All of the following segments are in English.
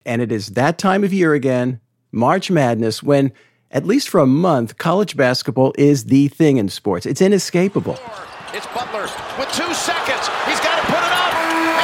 And it is that time of year again, March Madness, when, at least for a month, college basketball is the thing in sports. It's inescapable. It's Butler with 2 seconds. He's got to put it up.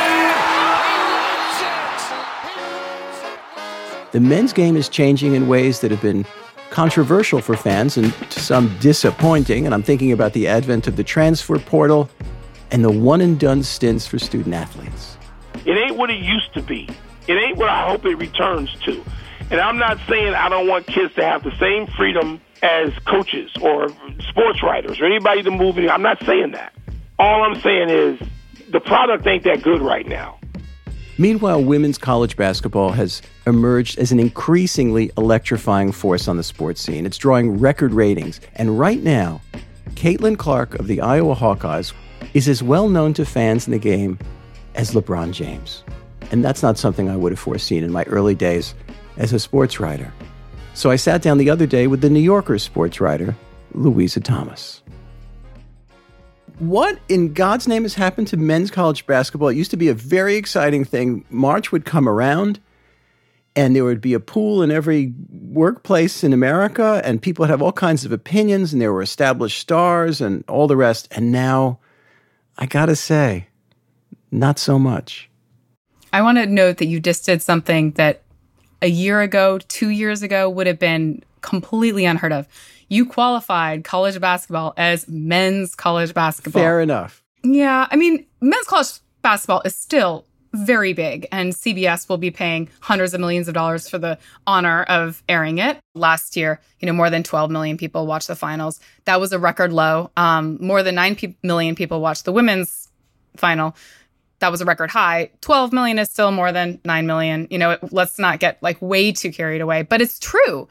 The men's game is changing in ways that have been controversial for fans and to some disappointing. And I'm thinking about the advent of the transfer portal and the one-and-done stints for student athletes. It ain't what it used to be. It ain't what I hope it returns to. And I'm not saying I don't want kids to have the same freedom as coaches or sports writers or anybody to move in. I'm not saying that. All I'm saying is the product ain't that good right now. Meanwhile, women's college basketball has emerged as an increasingly electrifying force on the sports scene. It's drawing record ratings. And right now, Caitlin Clark of the Iowa Hawkeyes is as well known to fans in the game as LeBron James. And that's not something I would have foreseen in my early days as a sports writer. So I sat down the other day with the New Yorker sports writer, Louisa Thomas. What in God's name has happened to men's college basketball? It used to be a very exciting thing. March would come around, and there would be a pool in every workplace in America, and people would have all kinds of opinions, and there were established stars and all the rest. And now, I gotta say, not so much. I want to note that you just did something that a year ago, 2 years ago, would have been completely unheard of. You qualified college basketball as men's college basketball. Fair enough. Yeah, I mean, men's college basketball is still very big, and CBS will be paying hundreds of millions of dollars for the honor of airing it. Last year, more than 12 million people watched the finals. That was a record low. More than 9 million people watched the women's final. That was a record high. 12 million is still more than 9 million. Let's not get way too carried away, but it's true.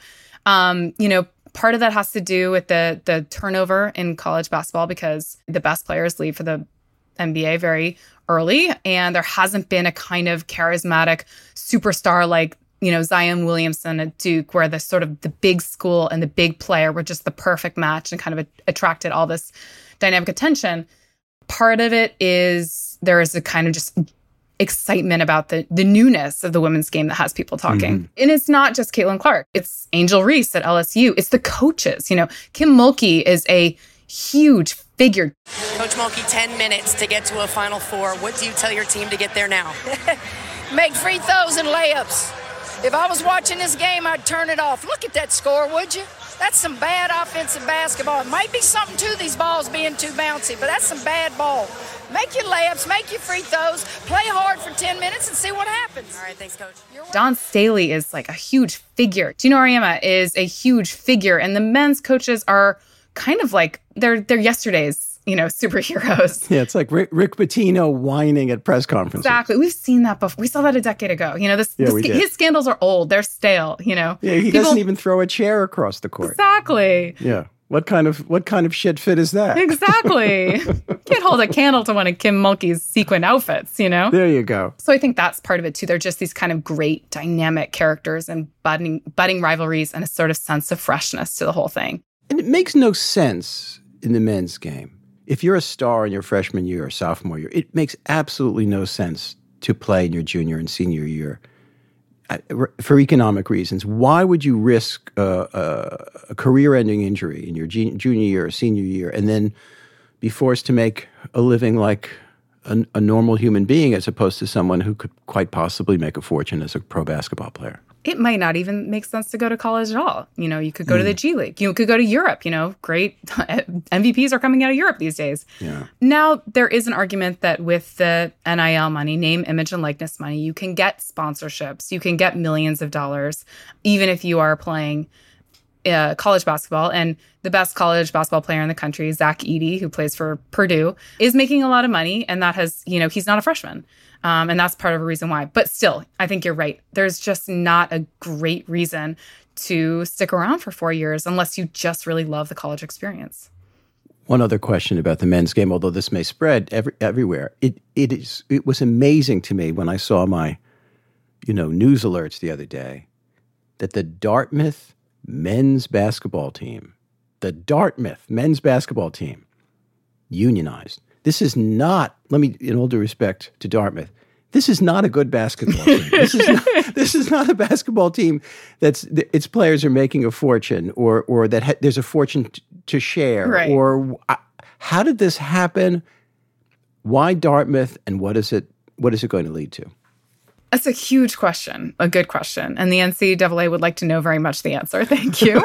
Part of that has to do with the turnover in college basketball because the best players leave for the NBA very early, and there hasn't been a kind of charismatic superstar like, Zion Williamson at Duke, where the sort of the big school and the big player were just the perfect match and kind of attracted all this dynamic attention. Part of it is there is a kind of just excitement about the newness of the women's game that has people talking. Mm-hmm. And it's not just Caitlin Clark. It's Angel Reese at LSU. It's the coaches. Kim Mulkey is a huge figure. Coach Mulkey, 10 minutes to get to a Final Four. What do you tell your team to get there now? Make free throws and layups. If I was watching this game, I'd turn it off. Look at that score, would you? That's some bad offensive basketball. It might be something to these balls being too bouncy, but that's some bad ball. Make your layups, make your free throws, play hard for 10 minutes and see what happens. All right, thanks, Coach. Dawn Staley is a huge figure. Gino Auriemma is a huge figure, and the men's coaches are kind of they're yesterday's, superheroes. Yeah, it's like Rick Pitino whining at press conferences. Exactly. We've seen that before. We saw that a decade ago. His scandals are old. They're stale, Yeah, he doesn't even throw a chair across the court. Exactly. Yeah. What kind of shit fit is that? Exactly. Can't hold a candle to one of Kim Mulkey's sequin outfits, There you go. So I think that's part of it too. They're just these kind of great dynamic characters and budding rivalries and a sort of sense of freshness to the whole thing. And it makes no sense in the men's game. If you're a star in your freshman year or sophomore year, it makes absolutely no sense to play in your junior and senior year. For economic reasons, why would you risk a career-ending injury in your junior year or senior year and then be forced to make a living like a normal human being as opposed to someone who could quite possibly make a fortune as a pro basketball player? It might not even make sense to go to college at all. You could go to the G League. You could go to Europe. Great MVPs are coming out of Europe these days. Yeah. Now, there is an argument that with the NIL money, name, image, and likeness money, you can get sponsorships. You can get millions of dollars, even if you are playing college basketball. And the best college basketball player in the country, Zach Edey, who plays for Purdue, is making a lot of money. And that has, he's not a freshman. And that's part of a reason why. But still, I think you're right. There's just not a great reason to stick around for 4 years unless you just really love the college experience. One other question about the men's game, although this may spread everywhere. It was amazing to me when I saw my, news alerts the other day that the Dartmouth men's basketball team, unionized. This is not, in all due respect to Dartmouth, this is not a good basketball team. This is not a basketball team that's its players are making a fortune or that there's a fortune to share. Right. Or how did this happen? Why Dartmouth, and what is it going to lead to? That's a huge question, a good question. And the NCAA would like to know very much the answer. Thank you.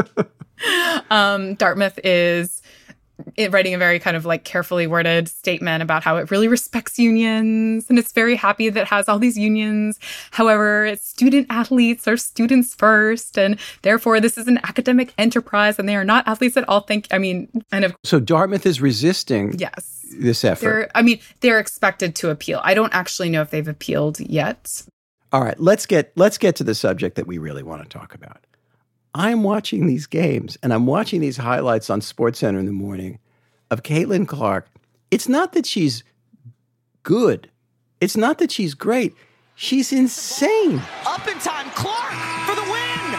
Dartmouth is writing a very kind of like carefully worded statement about how it really respects unions and it's very happy that it has all these unions. However, its student athletes are students first, and therefore this is an academic enterprise and they are not athletes at all. So Dartmouth is resisting this effort. They're expected to appeal. I don't actually know if they've appealed yet. All right, let's get to the subject that we really want to talk about. I'm watching these games, and I'm watching these highlights on SportsCenter in the morning of Caitlin Clark. It's not that she's good. It's not that she's great. She's insane. Up in time, Clark for the win.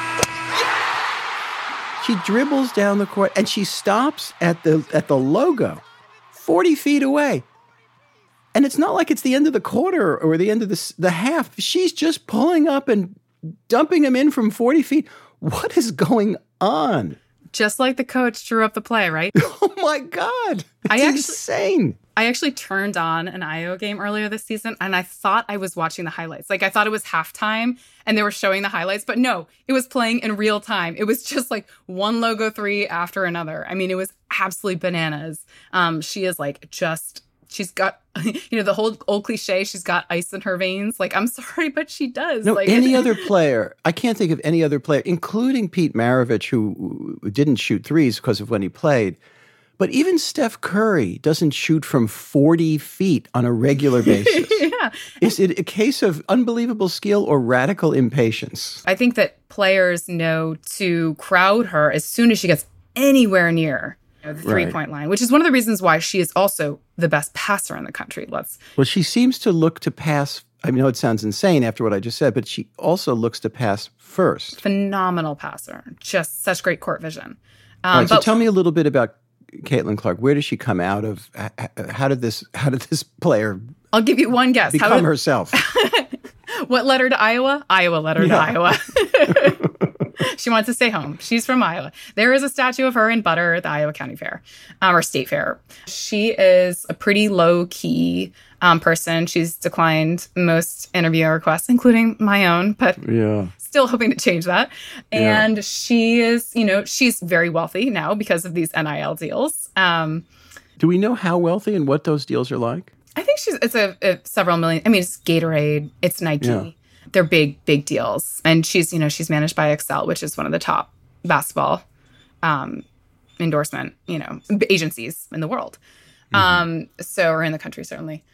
Yeah! She dribbles down the court, and she stops at the logo, 40 feet away. And it's not like it's the end of the quarter or the end of the half. She's just pulling up and dumping him in from 40 feet. What is going on? Just like the coach drew up the play, right? Oh my God. It's insane. I actually turned on an Iowa game earlier this season and I thought I was watching the highlights. Like I thought it was halftime and they were showing the highlights, but no, it was playing in real time. It was just like one logo three after another. I mean, it was absolutely bananas. She is like she's got, the whole old cliche, she's got ice in her veins. Like, I'm sorry, but she does. No, any other player, I can't think of any other player, including Pete Maravich, who didn't shoot threes because of when he played. But even Steph Curry doesn't shoot from 40 feet on a regular basis. Yeah. Is it a case of unbelievable skill or radical impatience? I think that players know to crowd her as soon as she gets anywhere near the three-point line, which is one of the reasons why she is also the best passer in the country. Well, she seems to look to pass. I know it sounds insane after what I just said, but she also looks to pass first. Phenomenal passer. Just such great court vision. All right, so tell me a little bit about Caitlin Clark. Where does she come out of? How did this player? I'll give you one guess. Become herself. What led her to Iowa? Iowa led her to Iowa. She wants to stay home. She's from Iowa. There is a statue of her in Butter at the Iowa County Fair, or State Fair. She is a pretty low-key person. She's declined most interview requests, including my own, but still hoping to change that. And she is, she's very wealthy now because of these NIL deals. Do we know how wealthy and what those deals are like? I think it's a several million. I mean, it's Gatorade, it's Nike. Yeah. They're big deals. And she's managed by Excel, which is one of the top basketball endorsement, agencies in the world. Mm-hmm. Or in the country, certainly.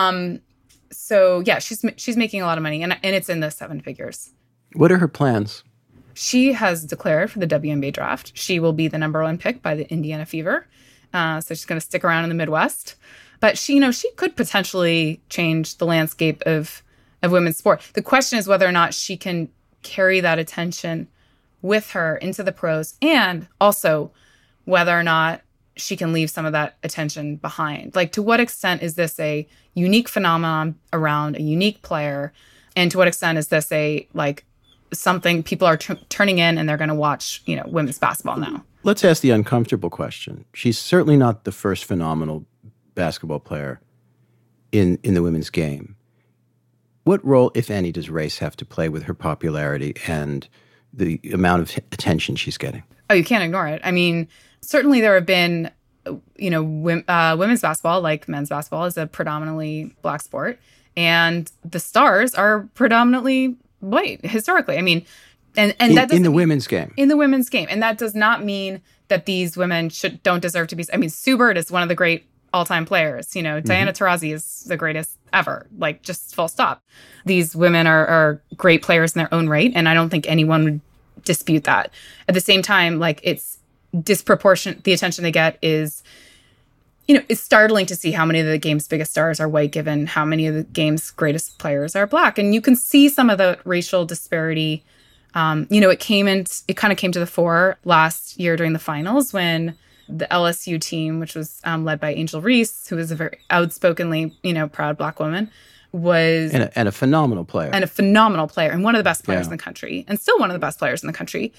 She's making a lot of money and it's in the seven figures. What are her plans? She has declared for the WNBA draft. She will be the number one pick by the Indiana Fever. So she's going to stick around in the Midwest. But she could potentially change the landscape of women's sport. The question is whether or not she can carry that attention with her into the pros, and also whether or not she can leave some of that attention behind. Like, to what extent is this a unique phenomenon around a unique player? And to what extent is this something people are turning in and they're going to watch, women's basketball now? Let's ask the uncomfortable question. She's certainly not the first phenomenal basketball player in the women's game. What role, if any, does race have to play with her popularity and the amount of attention she's getting? Oh, you can't ignore it. I mean, certainly there have been, women's basketball, like men's basketball, is a predominantly Black sport. And the stars are predominantly white, historically. I mean, and that in the women's game. In the women's game. And that does not mean that these women don't deserve to be. I mean, Sue Bird is one of the great all-time players. Diana Taurasi is the greatest ever, just full stop. These women are great players in their own right, and I don't think anyone would dispute that. At the same time, it's disproportionate. The attention they get is, it's startling to see how many of the game's biggest stars are white, given how many of the game's greatest players are Black. And you can see some of the racial disparity. It kind of came to the fore last year during the finals when the LSU team, which was led by Angel Reese, who was a very outspokenly, proud Black woman, was... And a phenomenal player. And a phenomenal player, and one of the best players in the country, and still one of the best players in the country,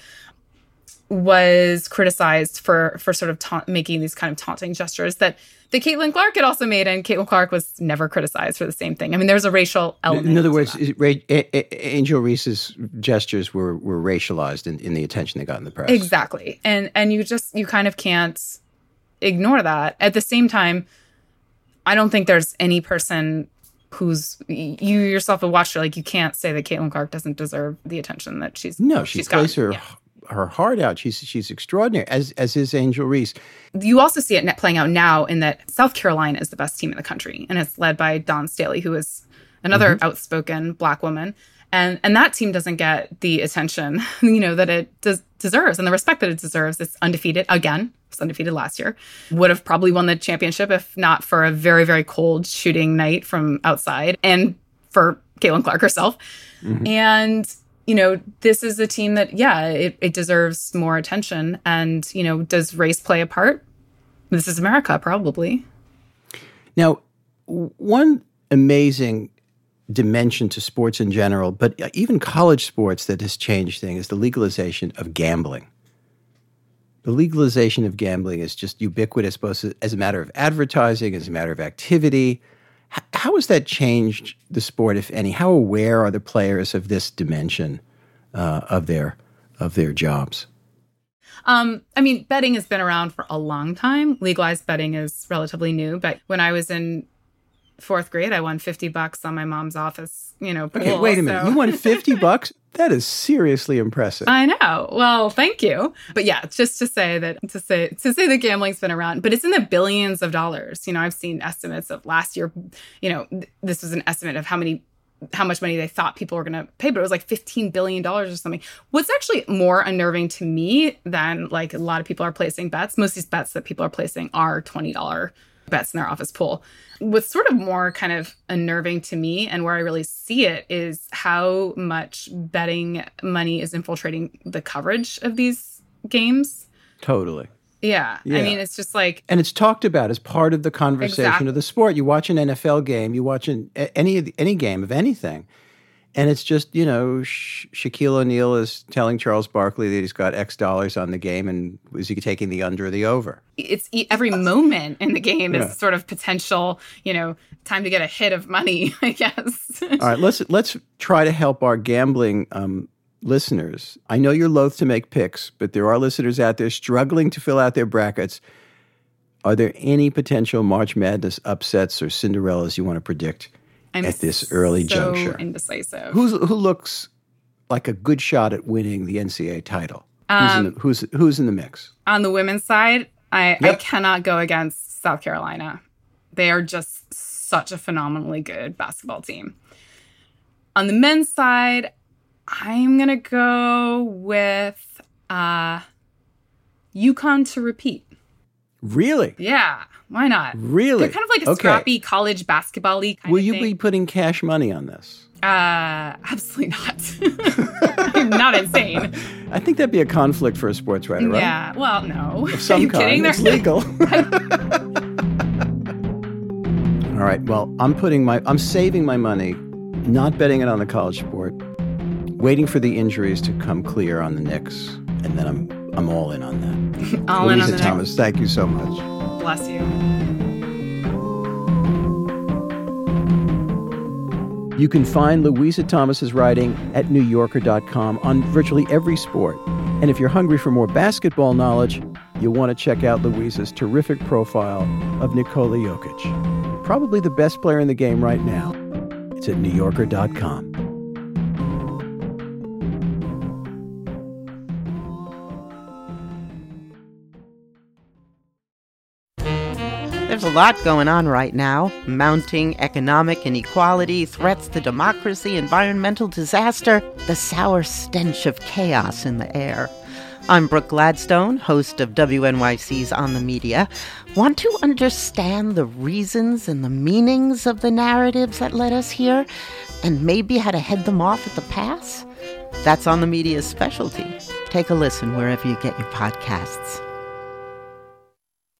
was criticized for sort of making these kind of taunting gestures that Caitlin Clark had also made, and Caitlin Clark was never criticized for the same thing. I mean, there's a racial element. In other words, Angel Reese's gestures were racialized in the attention they got in the press. Exactly, and you kind of can't ignore that. At the same time, I don't think there's any person who's, you yourself have watched her, like, you can't say that Caitlin Clark doesn't deserve the attention that she's she plays her heart out. She's extraordinary, as is Angel Reese. You also see it playing out now in that South Carolina is the best team in the country, and it's led by Dawn Staley, who is another outspoken Black woman. And that team doesn't get the attention, that it deserves and the respect that it deserves. It's undefeated again. It was undefeated last year. Would have probably won the championship if not for a very, very cold shooting night from outside, and for Caitlin Clark herself. Mm-hmm. And this is a team that, it deserves more attention. And, does race play a part? This is America, probably. Now, one amazing dimension to sports in general, but even college sports that has changed things, is the legalization of gambling. The legalization of gambling is just ubiquitous, both as a matter of advertising, as a matter of activity. How has that changed the sport, if any? How aware are the players of this dimension of their jobs? Betting has been around for a long time. Legalized betting is relatively new. But when I was in fourth grade, I won $50 on my mom's office, pool. Okay, wait a minute. You won $50? That is seriously impressive. I know. Well, thank you. But yeah, just to say that gambling's been around, but it's in the billions of dollars. I've seen estimates of last year, this was an estimate of how much money they thought people were going to pay, but it was like $15 billion or something. What's actually more unnerving to me than, like, a lot of people are placing bets, most of these bets that people are placing are $20 bets in their office pool. What's sort of more kind of unnerving to me, and where I really see it, is how much betting money is infiltrating the coverage of these games. Totally. Yeah. I mean, it's just like... And it's talked about as part of the conversation of the sport. You watch an NFL game, you watch any game of anything, and it's just, Shaquille O'Neal is telling Charles Barkley that he's got X dollars on the game, and is he taking the under or the over? It's every moment in the game is sort of potential, time to get a hit of money, I guess. All right, let's try to help our gambling listeners. I know you're loath to make picks, but there are listeners out there struggling to fill out their brackets. Are there any potential March Madness upsets or Cinderellas you want to predict at this early juncture? Indecisive. Who looks like a good shot at winning the NCAA title? Who's in the mix? On the women's side, I cannot go against South Carolina. They are just such a phenomenally good basketball team. On the men's side, I'm going to go with UConn to repeat. Really? Yeah. Why not? Really? They're kind of like a scrappy college basketball-y kind Will of you thing. be putting cash money on this? Absolutely not. I'm not insane. I think that'd be a conflict for a sports writer, right? Yeah. Well, no. Of some kind. It's legal. All right. Well, I'm saving my money, not betting it on the college sport, waiting for the injuries to come clear on the Knicks, and then I'm all in on that. All in on the Louisa Thomas, thank you so much. Bless you. You can find Louisa Thomas's writing at NewYorker.com on virtually every sport. And if you're hungry for more basketball knowledge, you'll want to check out Louisa's terrific profile of Nikola Jokic, probably the best player in the game right now. It's at NewYorker.com. There's a lot going on right now. Mounting economic inequality, threats to democracy, environmental disaster, the sour stench of chaos in the air. I'm Brooke Gladstone, host of WNYC's On the Media. Want to understand the reasons and the meanings of the narratives that led us here, and maybe how to head them off at the pass? That's On the Media's specialty. Take a listen wherever you get your podcasts.